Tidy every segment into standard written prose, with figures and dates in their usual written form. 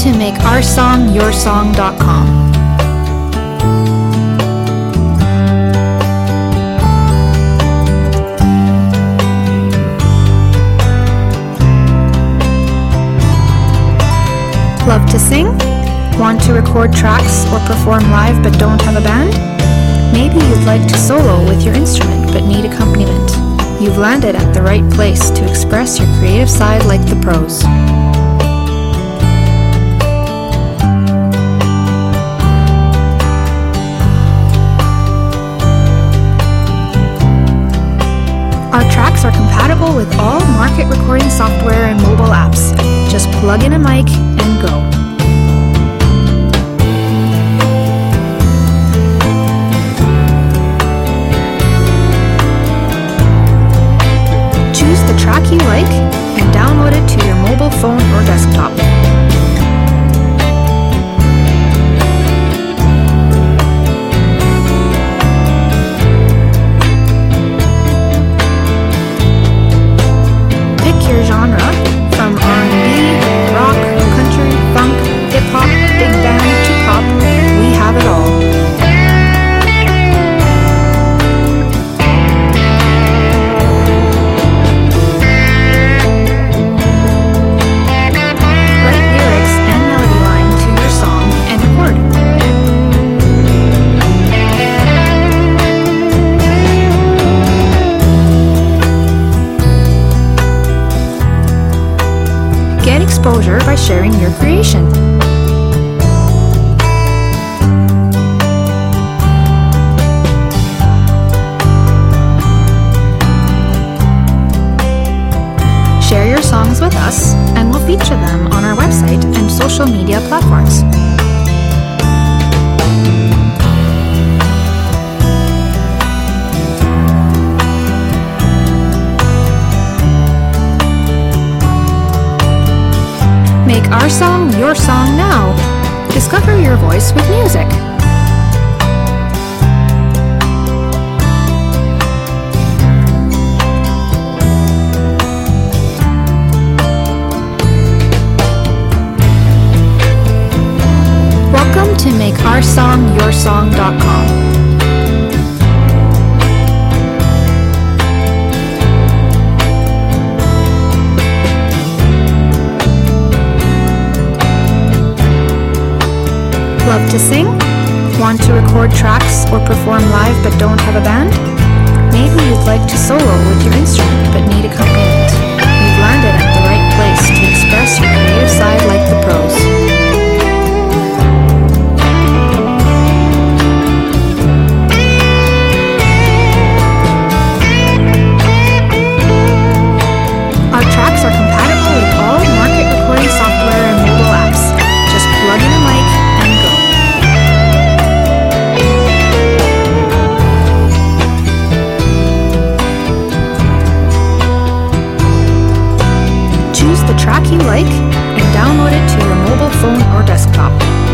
to makeoursongyoursong.com. Love to sing? Want to record tracks or perform live but don't have a band? Maybe you'd like to solo with your instrument but need accompaniment. You've landed at the right place to express your creative side like the pros. Our tracks are compatible with all market recording software and mobile apps. Just plug in a mic and go. Choose the track you like and download it to your mobile phone or desktop. Pick your genre from R&B, rock, country, funk, hip-hop, big band to pop. We have it all. Write lyrics and melody line to your song and record. Get exposure by sharing your creation. Share your songs with us and we'll feature them on our website and social media platforms. Make our song your song now. Discover your voice with music. Welcome to makeoursongyoursong.com. Love to sing? Want to record tracks or perform live but don't have a band? Maybe you'd like to solo with your instrument but need accompaniment. You've landed at the right place to express your creative side like the pros. Our tracks are compatible with all market recording software and mobile apps. Just plug in a mic and go. Choose the track you like and download it to your mobile phone or desktop.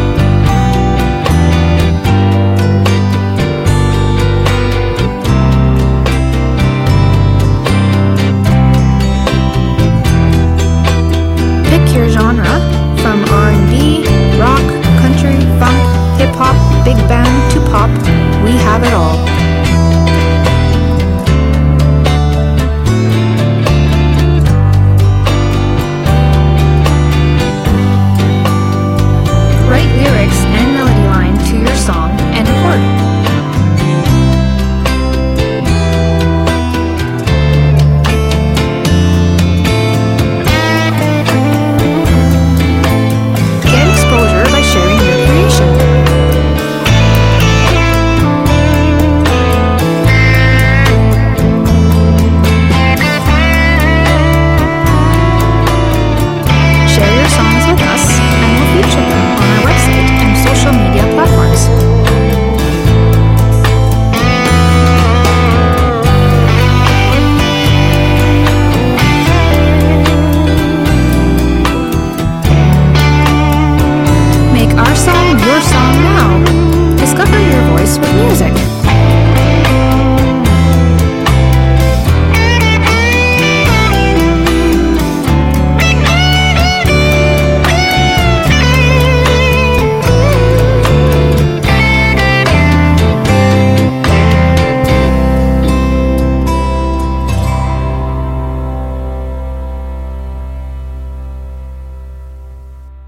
Pick your genre from R&B, rock, country, funk, hip-hop, big band to pop. We have it all. Write lyrics and melody line to your song and record. Get exposure by sharing your creation. Share your songs with us and we'll feature them on our website and social media platforms. Make our song your song now. Discover your voice with music.